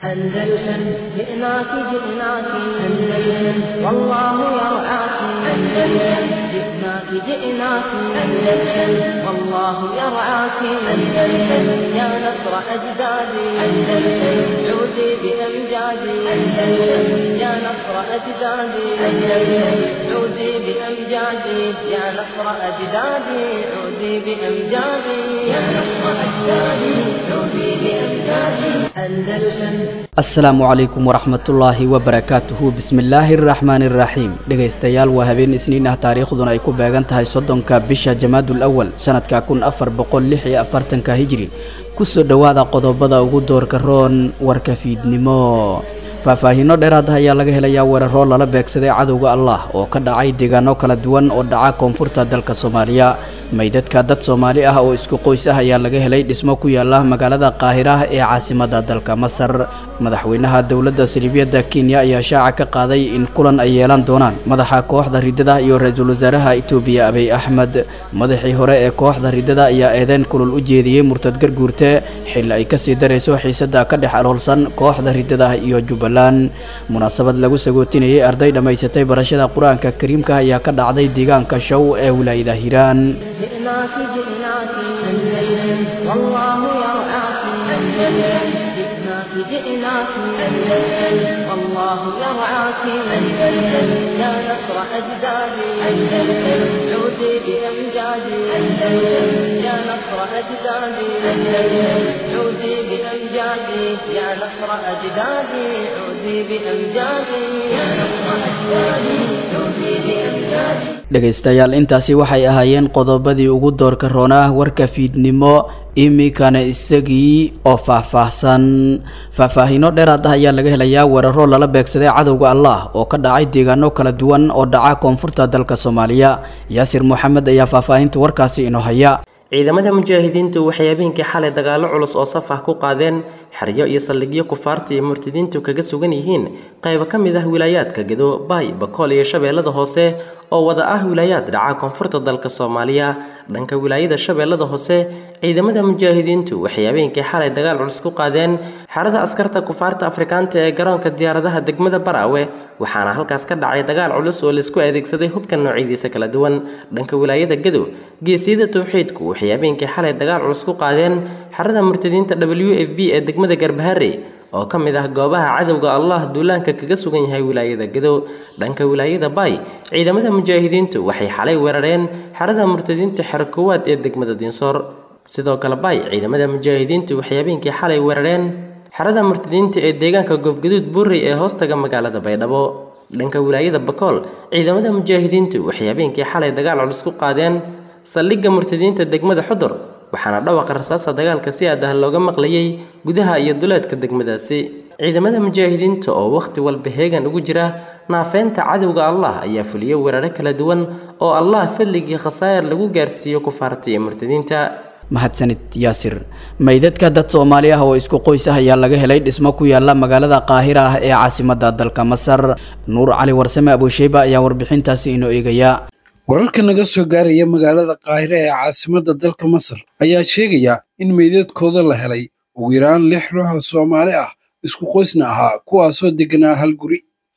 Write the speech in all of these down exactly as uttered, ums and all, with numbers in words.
أندلسن جئناك جئناك أندلسن والله يرعاك أندلسن جئناك جئناك أندلسن والله يرعاك أندلسن يا نصر أجدادي أندلسن عودي بأمجادي أندلسن يا نصر أجدادي أندلسن عودي بأمجادي يا نصر أجدادي عودي بأمجادي يا نصر أجدادي عودي بأمجادي أندلسن asalaamu calaykum waraxmatullaahi wabarakaatuhu bismillaahi araxmaani iraxiim dhegaystayaal waa habeen isniin ah taariikhduna ay ku beegan tahay soddonka bisha jamaadul awal sanadka kun afar boqol lix iyo afartanka hijri kusoo dhowaada qodobada ugu doorka roon warka fiidnimo faahfaahiino dheeraad ah ayaa laga helayaa weeraro lala beegsaday cadowga allah oo ka dhacay deegaano kala duwan oo dhaca koonfurta dalka Soomaaliya meydadka dad Soomaali ah oo isku qoys ah ayaa laga helay dhismo ku yaala magaalada Qaahira ee caasimadda dalka Masar madaxweynaha dawladda Saldhigyada Kenya ayaa shaaca ka qaaday in kulan ay yeelan doonaan madaxa kooxda ridada iyo ra'iisul wasaaraha Itoobiya Abiy Ahmed madaxii hore ee kooxda ridada ayaa eedeyn kulul u jeediyay murtad garguurte xil ay ka sii dareyso xiisada ka dhex aroolsan kooxda ridada iyo Jubbaland munaasabad lagu sagootinayay arday dhamaysatay barashada quraanka kariimka ayaa ka dhacday deegaanka Shaw ee wilaayada Hiiraan جئناك جئناك أندلسن والله يرعاك أندلسن جئناك جئناك أندلسن والله يرعاك أندلسن يا نصر أجدادي أندلسن عودي بأمجادي أندلسن يا نصر أجدادي أندلسن عودي بأمجادي يا نصر أجدادي عودي بأمجادي يا نصر أجدادي عودي بأمجادي dhegaystayaal intaasi waxay ahaayeen qodobadii ugu doorka roonaa warka fiidnimo imikana isagii oo faahfaahsan faahfaahiino dheeraad ah ayaa laga helayaa weeraro lala beegsaday cadowga allah oo ka dhacay deegaano kala duwan oo dhaca koonfurta dalka Soomaaliya Yaasir Maxamed ayaa faahfaahinta warkaasi inoo haya ciidamada mujaahidiintu waxay habeenkii xalay dagaalo culus oo saf ah ku qaadeen xeryo iyo saldhigyo kufaarta iyo murtadiintu kaga sugan yihiin qayb ka mid ah wilaayadka Gedo, Bay, Bakool iyo Shabeellada Hoose oo wada ah wilaayad dhaca koonfurta dalka Soomaaliya dhanka wilaayada Shabeellada Hoose ciidamada mujaahidiintu waxay habeenkii xalay dagaal culus ku qaadeen xerada askarta kufaarta Afrikaanta ee garoonka diyaaradaha degmada Baraawe waxaana halkaas ka dhacay dagaal culus oo la isku adeegsaday hubka noocyadiisa kala duwan dhanka wilaayada Gedo geesida tawxiidku waxay habeenkii xalay dagaal culus ku qaadeen xerada murtadiinta W F B ee degmada Garbaharey oo ka mid ah goobaha cadowga Allah duulaanka kaga sugan yahay wilaayada Gedo dhanka wilaayada Bay ciidamada mujaahidiintu waxay xalay weerareen xerada murtadiinta xarkowaad ee degmada Dinsor sidoo kale Bay ciidamada mujaahidiintu waxay habeenkii xalay weerareen xerada murtadiinta ee deegaanka Gofgaduud Buurey ee hoostaga magaalada Baydhabo dhanka wilaayada Bakool ciidamada mujaahidiintu waxay habeenkii xalay dagaal culus ku qaadeen saldhigga murtadiinta degmada Xudur waxaana dhawaqa rasaasta dagaalka si aad ah looga maqlayay gudaha iyo duleedka degmadaasi ciidamada mujaahidiinta oo waqti walba heegan ugu jira naafeynta cadowga Allah ayaa fuliyay weeraro kala duwan oo Allah fadligii khasaar lagu gaarsiiyo kufaarta iyo murtadiinta mahadsanid Yaasir meydadka dad Soomaali ah oo isku qoys ah ayaa laga helay dhismo ku yaala magaalada Qaahira ah ee caasimadda dalka Masar Nuur Cali Warsame Abu Shayba ayaa warbixintaasi inoo eegaya wararka naga soo gaaraya magaalada Qaahira ee caasimadda dalka Masar ayaa sheegaya in meydadkooda la helay ugu yaraan lix ruux oo Soomaali ah isku qoysna ahaa kuwaasoo deganaa hal guri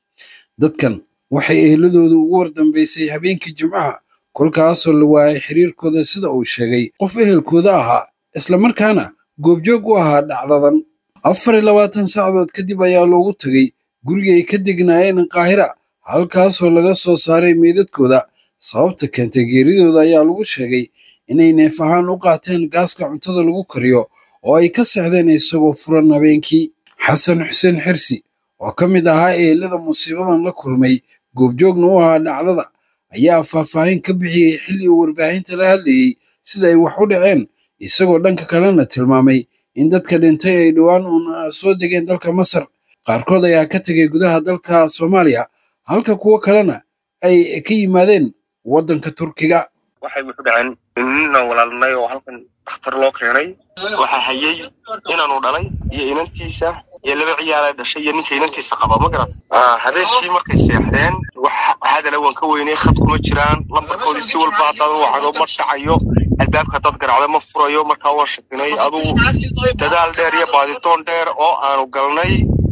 dadkan waxay ehladoodu ugu wardambeysay habeenkii Jimcaha kolkaasoo la waayay xiriirkooda sida uu sheegay qof ehelkooda ahaa isla markaana goobjoog u ahaa dhacdadan afar iyo labaatan saacadood kadib ayaa loogu tagay guriga ay ka degnaayeen Qaahira halkaasoo laga soo saaray meydadkooda sababta keentay geeridooda ayaa lagu sheegay inay neef ahaan u qaateen gaaska cuntada lagu kariyo oo ay ka seexdeen isagoo furan habeenkii xasan xuseen xirsi oo ka mid ahaa eelada musiibadan la kulmay goobjoogna u ahaa dhacdada ayaa faahfaahin ka bixiyey xilli uu warbaahinta la hadlayay sida ay wax u dhaceen isagoo dhanka kalena tilmaamay in dadka dhintay ay dhowaan uun soo degeen dalka Masar qaarkood ayaa ka tegay gudaha dalka Soomaaliya halka kuwa kalena ay ka yimaadeen waddanka Turkiga waxay wuxuu dhaceen inna walaalnay oo halkan dhakhtar loo keenay waxa hayay inaanu dhalay iyo inantiisa iyo laba ciyaar ay dhashay iyo ninka inantiisa qaba ma garat ah habeenkii markay seexdeen waxa hadala waan ka weynay khad kuma jiraan lambarkoodii si walba dad wacdo ma dhacayo albaabka dad garacdo ma furayo markaa waan shakinay aduu dadaal dheer iyo baaditoon dheer oo aanu galnay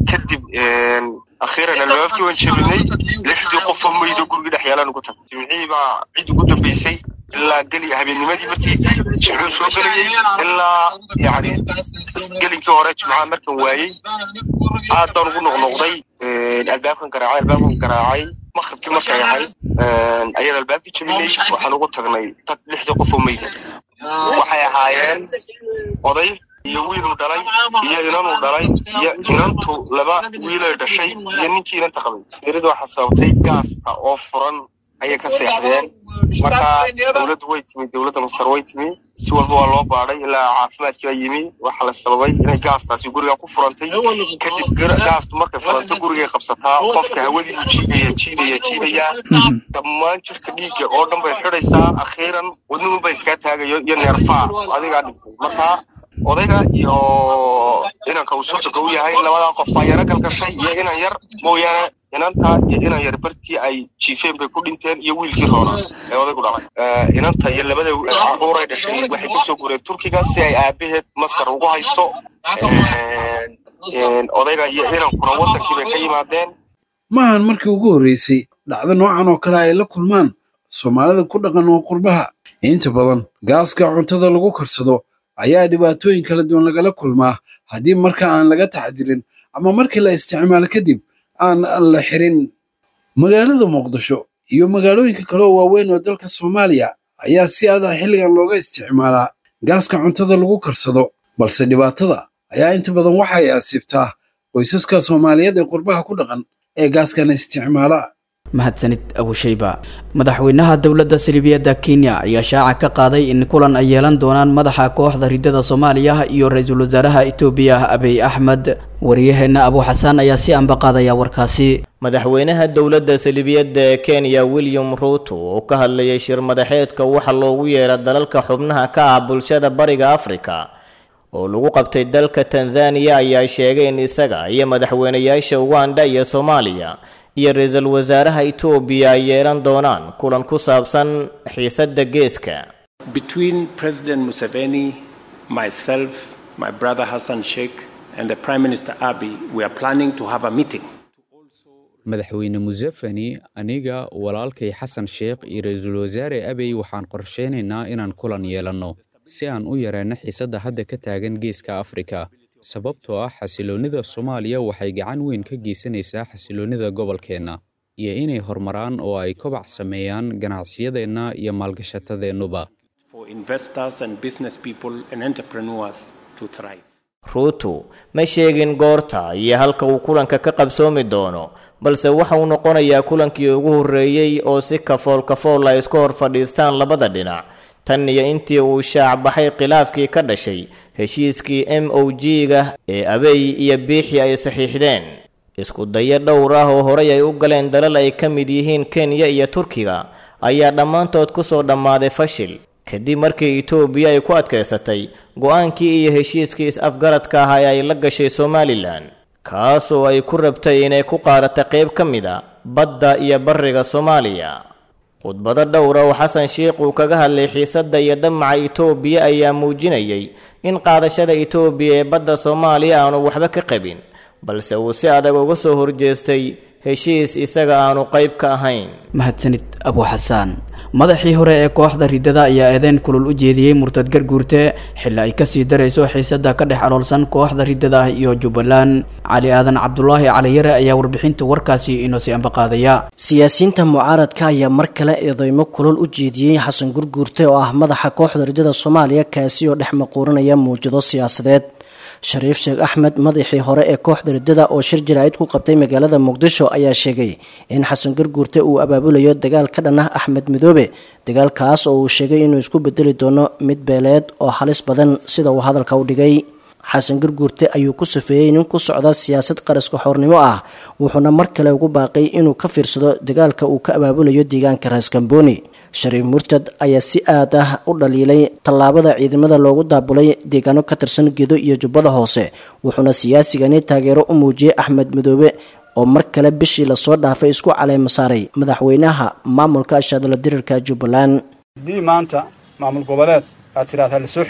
kadib akhiiran albaabkii waan jabinay lixdii qof oo maydo guriga dhex yaalaan ugu tagtay jimcihii baa cid ugu dambeysay ilaa geli habeennimadii markii jimcuhu soo galayay ilaa yani gelinkii hore jimcaha markan waayey aad baan ugu noqnoqday albaabkan garaacay albaabkan garaacay maqribkii markay ahayd ayaan albaabkii jabinay waxaan ugu tagnay dad lixdii qof oo mayda waxay ahaayeen oday iyo wiiluu dhalay iyo inanuu dhalay iyo inantu laba wiilay dhashay iyo ninkii inanta qabay sirida waxaa sababtay gaasta oo furan ayay ka seexdeen marka dowladdu way timi dowladda masar way timi si walba waa loo baadhay ilaa caafimaadkii baa yimi waxaa la sababay inay gaastaasi guriga ku furantay kadib gaastu markay furanto gurigay qabsataa qofka hawadii buu jiidaya jiidaya jiidaya dhammaan jirka dhiigga oo dhan bay xidhaysaa akhiiran wadnuhu ba iskaa taagayo iyo neerfaa adigaa dhintay marka odayga iyo inanka uu soo u yahay labadaa qof baa yaro galgashay iyo inan yar mooyaane inanta iyo inan yar bartii ay jiifeen bay ku dhinteen iyo wiilkii roona ee odaygu dhalay inanta iyo labada caruur ay dhashay waxay kusoo gureen turkiga si ay aabaheed masar ugu hayso odayga iyo inankuna wadankii bay ka yimaadeen maahan markii ugu horreysay dhacdo noocan oo kale ay la kulmaan soomaalida ku dhaqan oo qurbaha inta badan gaaska cuntada lagu karsado ayaa dhibaatooyin kala duwan lagala kulmaa haddii marka aan laga taxadirin ama markii la isticmaalo kadib aan la xirin magaalada muqdisho iyo magaalooyinka kale oo waaweyn oo dalka Soomaaliya ayaa si aad ah xilligan looga isticmaalaa gaaska cuntada lagu karsado balse dhibaatada ayaa inta badan waxay asiibtaa qoysaska Soomaaliyeed ee qurbaha ku dhaqan ee gaaskan isticmaala mahadsanid Abu Shayba madaxweynaha dawladda Saldhigyada Kenya ayaa shaaca ka qaaday in kulan ay yeelan doonaan madaxa kooxda ridada Soomaaliya iyo ra'iisul wasaaraha Itoobiya Abiy Ahmed wariyaheena Abu Xasan ayaa si anba qaadaya warkaasi madaxweynaha dawladda Saldhigyada Kenya William Ruto oo ka hadlayay shir madaxeedka waxa loogu yeeray dalalka xubnaha ka ah bulshada bariga Afrika oo lagu qabtay dalka Tanzania ayaa sheegay in isaga iyo madaxweynayaasha Uganda iyo Soomaaliya iyo ra'iisul wasaaraha Itoobiya ay yeelan doonaan kulan ku saabsan xiisadda geeska. Between President Museveni, myself, my brother Hassan Sheikh and the Prime Minister Abiy, we are planning to have a meeting. madaxweyne Museveni aniga walaalkay Hassan Sheikh iyo ra'iisul wasaare Abiy waxaan qorsheynaynaa inaan kulan yeelano si aan u yareeno xiisadda hadda ka taagan geeska Afrika. sababtoo ah xasiloonida Soomaaliya waxay gacan weyn ka geysanaysaa xasiloonida gobolkeena iyo inay horumaraan oo ay kobac sameeyaan ganacsiyadeena iyo maalgashatadeennaba for investors and business people and entrepreneurs to thrive. Ruto ma sheegin goorta iyo halka uu kulanka ka qabsoomi doono balse waxa uu noqonayaa kulankii ugu horeeyay oo si kafool kafool ay isku hor fadhiistaan labada dhinac tan iyo intii uu shaac baxay khilaafkii ka dhashay heshiiskii M O G-ga ee Abiy iyo Biixi ay saxiixdeen isku dayo dhowr ah oo horey ay u galeen dalal ay ka mid yihiin Kenya iyo Turkiga ayaa dhammaantood ku soo dhammaaday fashil kadib markii Itoobiya ay ku adkaysatay go'aankii iyo heshiiskii is-afgaradka ah ay la gashay Somaliland kaas oo ay ku rabtay inay ku qaadato qayb ka mid ah badda iyo bariga Soomaaliya khudbada dhowr ah oo Hassan Sheikh uu kaga hadlay xiisadda iyo damaca Itoobiya ayaa muujinayay in qaadashada Itoobiya ee badda Soomaaliya aanu waxba ka qabin balse uu si adag uga soo horjeestay heshiis isaga aanu qayb ka ahayn mahadsanid Abu Xasan madaxii hore ee kooxda ridada ayaa eedeyn kulul u jeediyay murtad garguurte xilli ay ka sii darayso xiisadda ka dhex aloolsan kooxda ridada iyo Jubbaland Cali Aadan Cabdullaahi Cali Yare ayaa warbixinta warkaasi inoo si anba qaadaya siyaasiyiinta mucaaradka ayaa mar kale eedeymo kulul u jeediyay Xasan Gurguurte oo ah madaxa kooxda ridada Soomaaliya kaasi oo dhex maquuranaya muujado siyaasadeed Shariif Sheekh Axmed madaxii hore ee kooxda ridada oo shir jiraa'id ku qabtay magaalada Muqdisho ayaa sheegay in Xasan Gurguurte uu abaabulayo dagaal ka dhan ah Axmed Midoobe dagaalkaas oo uu sheegay inuu isku bedeli doono mid beeleed oo halis badan sida uu hadalka u dhigay Xasan Gurguurte ayuu ku safeeyay in ku socda siyaasad qaraska xornimo ah wuxuuna mar kale ugu baaqay inuu ka fiirsado dagaalka uu ka abaabulayo deegaanka Ras Kamboni Shariif Murtad ayaa si aad ah u dhaliilay tallaabada ciidamada loogu daabulay deegaano ka tirsan Gedo iyo Jubbada Hoose wuxuuna siyaasigani taageero u muujiyay Axmed Midoobe oo mar kale bishii la soo dhaafay isku caleema saaray madaxweynaha maamulka shadala dirirka Jubbaland dii maanta maamul goboleed aad tiraahdaa la soo xiro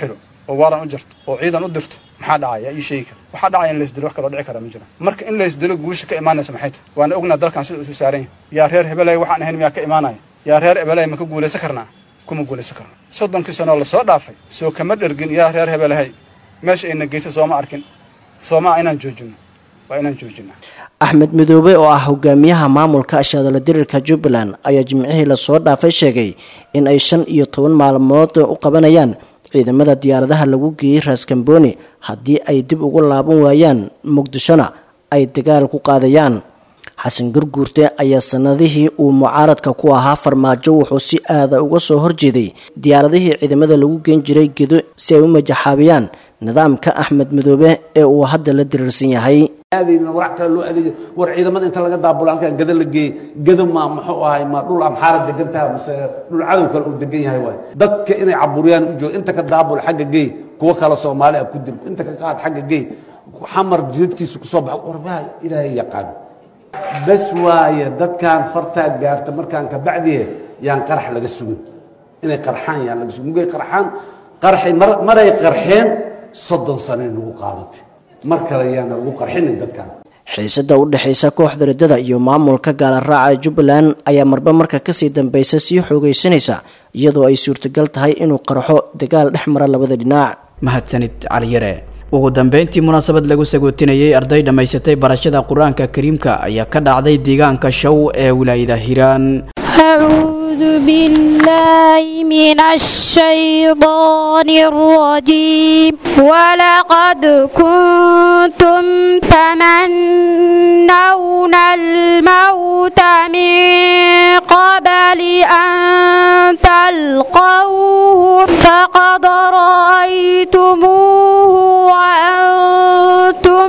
oo waaran u jirto oo ciidan u dirto maxaa dhacaya ii sheegi kara waxaa dhacaya in la isdilo wax kaloo dhici kara ma jira marka in la isdilo guusha ka imaanaysa maxay tahay waana ognaa dalkan sida isu saaran yahay yaa reer hebelay waxaan ahayn miyaa ka imaanaya yaa reer hebelay ma ka guulaysan karnaa kuma guulaysan karno soddonkii sano la soo dhaafay soo kama dhergin yaa reer hebelay meesha ayna geysa sooma arkin sooma inaan joojino waa inaan joojinaa axmed midoobe oo ah hogaamiyaha maamulka ashaadala dirirka jubbaland ayaa jimcihii lasoo dhaafay sheegay in ay shan iyo toban maalmood u qabanayaan ciidamada diyaaradaha lagu geeyey raaskambooni haddii ay dib ugu laaban waayaan muqdishona ay dagaal ku qaadayaan xasan gurguurte ayaa sanadihii uu mucaaradka ku ahaa farmaajo wuxuu si aada uga soo horjeeday diyaaradihii ciidamada lagu geen jiray gedo si ay u majaxaabiyaan nidaamka axmed midoobe ee uu hadda la diriirsan yahay wax kale loo adeeyo war ciidamada inta laga daabulo halkan gada la geey gada ma muxuu ahay ma dhul amxaara degan tahay mise dhul cadow kale uu degan yahay waay dadka inay caburiyaan u joog inta ka daabul xagga geey kuwa kale Soomaali ah ku dib inta ka qaad xagga geey xamar jidkiisa ku soo baxo warbaa ilaahay yaqaan bas waaye dadkan farta gaarta markaan ka bacdiye yaan qarax laga sugin inay qarxaan yaan laga sugin mugay qarxaan qarxi maray qarxeen soddon sano nagu qaadatay mar kale yaan lagu qarxinin dadkan xiisada u dhaxaysa kooxda ridada iyo maamulka gaala raaca Jubbaland ayaa marba marka ka sii dambaysa sii xoogaysanaysa iyadoo ay suurtagal tahay inuu qarxo dagaal dhexmara labada dhinac mahadsanid cali yare ugu dambeyntii munaasabad lagu sagootinayay arday dhamaysatay barashada quraanka kariimka ayaa ka dhacday deegaanka Shaw ee wilaayada Hiiraan أعوذ بالله من الشيطان الرجيم ولقد كنتم تمنون الموت من قبل أن تلقوه فقد رأيتموه وأنتم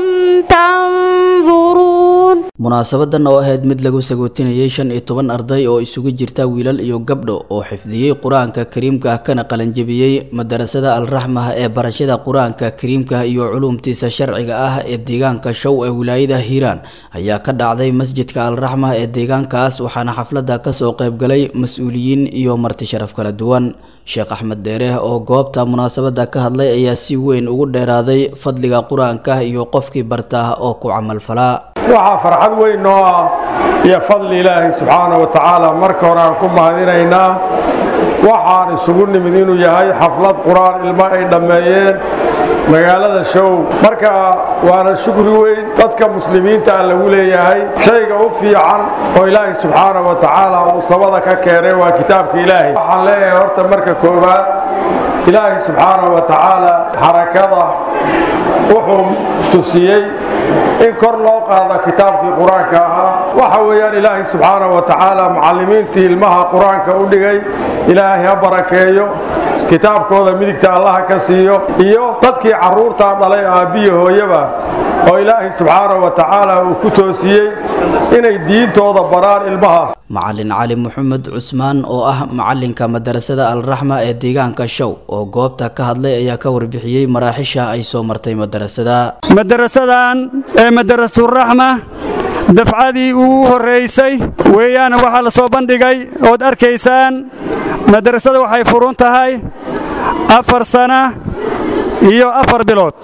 تنظرون munaasabadan oo ahayd mid lagu sagootinayay shan iyo toban arday oo isugu jirta wiilal iyo gabdho oo xifdiyay quraanka kariimka kana qalanjabiyay madarasada al-rahmah ee barashada quraanka kariimka iyo culumtiisa sharciga ah ee deegaanka Shaw ee wilaayada Hiiraan ayaa ka dhacday masjidka al-rahmah ee deegaankaas waxaana xafladda ka soo qayb galay mas'uuliyiin iyo marti sharaf kala duwan Sheekh Ahmed Deere oo goobta munaasabada ka hadlay ayaa si weyn ugu dheeraaday fadliga quraanka iyo qofkii barta oo ku camal falaa waxa farxad weyn noo ah iyo fadli Ilaahay subhanahu wa ta'ala marka hore aan ku mahadinaynaa waxaan isugu nimid inuu yahay xaflad quraan ilma ay dhameeyeen magaalada Shaw marka waana shukri weyn dadka muslimiinta ah lagu leeyahay shayga u fiican oo Ilaahay subhanahu wa ta'ala uu sabada ka keenay waa kitaabka Ilaahay waxaan leeyahay horta marka koobaad Ilaahay subhanahu wa ta'ala harakada wuxuu tusiyay in kor loo qaado kitaabkii quraanka ahaa waxa weeyaan Ilaahay subhanahu wa ta'ala macallimiintii ilmaha quraanka u dhigay Ilaahay ha barakeeyo kitaabkooda midigta Allah ka siiyo iyo dadkii caruurta dhalay aabiyo hooyaba oo Ilaahay subhanahu wa ta'ala uu ku toosiyay inay diintooda baraan ilmahaas macallin cali maxamed cusmaan oo ah macallinka madarasada al-rahma ee deegaanka Shaw oo goobta ka hadlay ayaa ka warbixiyay maraaxisha ay soo martay madarasada madarasadan ee madarasada al-rahma dafcadii ugu horeysay weeyaan waxa la soo bandhigay oo arkaysaan madarasada waxay furun tahay afar sano iyo afar bilood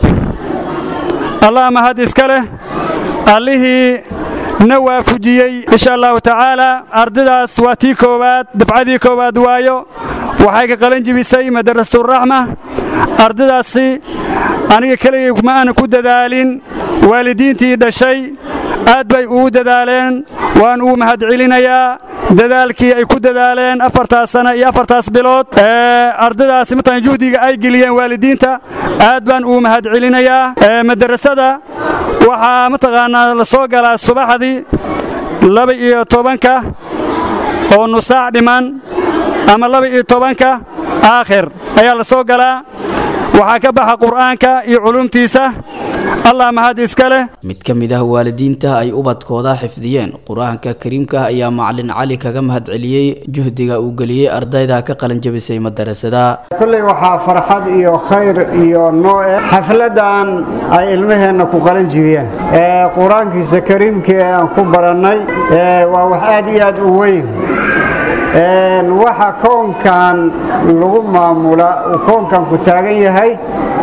Allah mahad iska leh allihii nawaafujiyay insha Allah ta'ala ardaydaas waa tii koowaad dafcadii koowaad waayo waxay ka qalan jibisay madarasada al-rahma ardaydaasi aniga kaliya kuma aan ku dadaalin waalidiintii dhashay aad bay ugu dadaaleen waan ugu mahad celinayaa dadaalkii ay ku dadaaleen afartaas sano iyo afartaas bilood ee ardaydaasi mataan juhdiga ay geliyeen waalidiinta aad baan ugu mahad celinayaa ee madarasada waxa mataqaanaa la soo galaa subaxdii laba iyo tobanka oo nusaac dhiman ama laba iyo tobanka aakhir ayaa la soo galaa waxa ka baxa quraanka iyo culumtiisa Allah mahad iska leh mid kamid ah waalidiinta ay ubadkooda xifdiyeen quraanka kariimka ayaa macallin cali kaga mahad celiyay juhdiga uu galiyay ardayda ka qalan jabisay madarasada kulay waxa farxad iyo khayr iyo nooc xafladan ay ilmaheena ku qalan jibiyeen ee quraankiisa kariimka aan ku baranay ee waa wax aad iyo aad u weyn waxa koonkan lagu maamula uu koonkan ku taagan yahay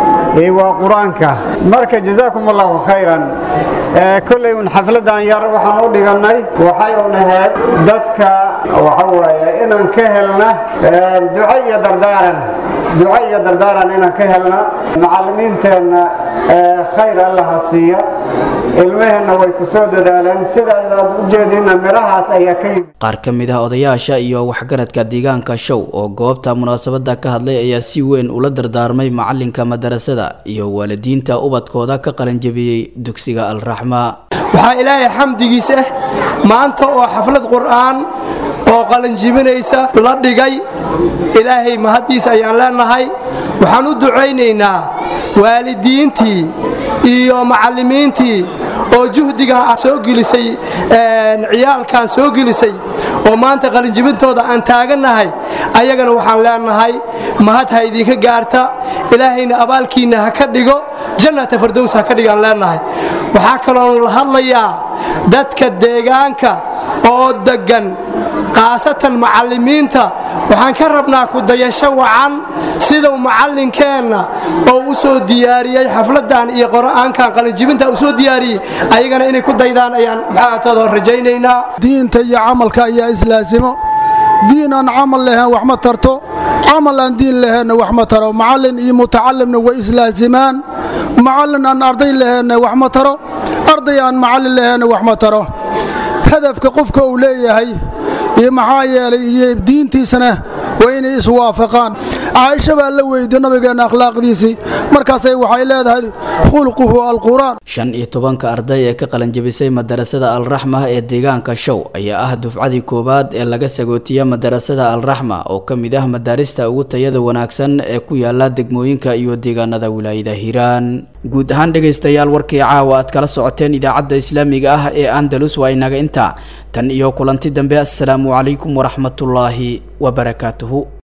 waa quraanka marka jazaakum allahu khayran kullay un xafladan yar waxaan u dhiganay waxay u nahayd dadka waxa weeye inaan ka helna duco iyo dardaaran duco iyo dardaaran inaan ka helna macallimiinteena khayr allah siiya ilmaheenna way ku soo dadaaleen sida aad u jeedina mirahaas ayaa ka yimid qaar ka mid ah odayaasha iyo waxgaradka deegaanka show oo goobta munaasabada ka hadlay ayaa si weyn ula dardaarmay macalinka madarasada iyo waalidiinta ubadkooda ka qalin jabiyay dugsiga al-raxma waxa ilaahay xamdigiisa maanta oo xaflad quraan oo qalin jibinaysa la dhigay ilaahay mahadiisa ayaan leenahay waxaan u duceynaynaa waalidiintii iyo macallimiintii oo juhdiga soo gelisay ciyaalkan soo gelisay oo maanta qalin jibintooda aan taaganahay ayagana waxaan leenahay mahad ha idinka gaarta ilaahayna abaalkiina ha ka dhigo jannata firdaws ha ka dhigaan leenahay waxaa kaloo la hadlayaa dadka deegaanka oo degan qaasatan macallimiinta waxaan ka rabnaa ku dayasho wacan sida uu macallinkeenna oo u soo diyaariyay xafladan iyo quraankan qalin jibinta u soo diyaariyay ayagana inay ku daydaan ayaan maxaatooda rajaynaynaa diinta iyo camalka ayaa islaasimo diin aan camal lahayn wax ma tarto camal aan diin lahayn wax ma taro macallin iyo mutacallimna way islaasimaan macallin aan arday lahayn wax ma taro arday aan macallin lahayn wax ma taro hadafka qofka uu leeyahay iyo maxaa yeelay iyo diintiisana waa inay iswaafaqaan عائشة بقى ويدي نبينا أخلاق ديسي مركز waxay leedahay khulquhu alquran shan iyo tobanka arday ee ka qalan jabisay madarasada al-raxma ee deegaanka show ayaa ah dufcadii koobaad ee laga sagootiya madarasada al-raxma oo kamid ah madarista ugu tayada wanaagsan ee ku yaala degmooyinka iyo deegaanada wilaayada Hiiraan guud ahaan dhageystayaal warkii caawa aad kala socoteen idaacadda islaamiga ah ee Andalus waa inaga inta tan iyo kulanti dambe assalaamu calaykum wa rahmatullaahi wa barakaatuhu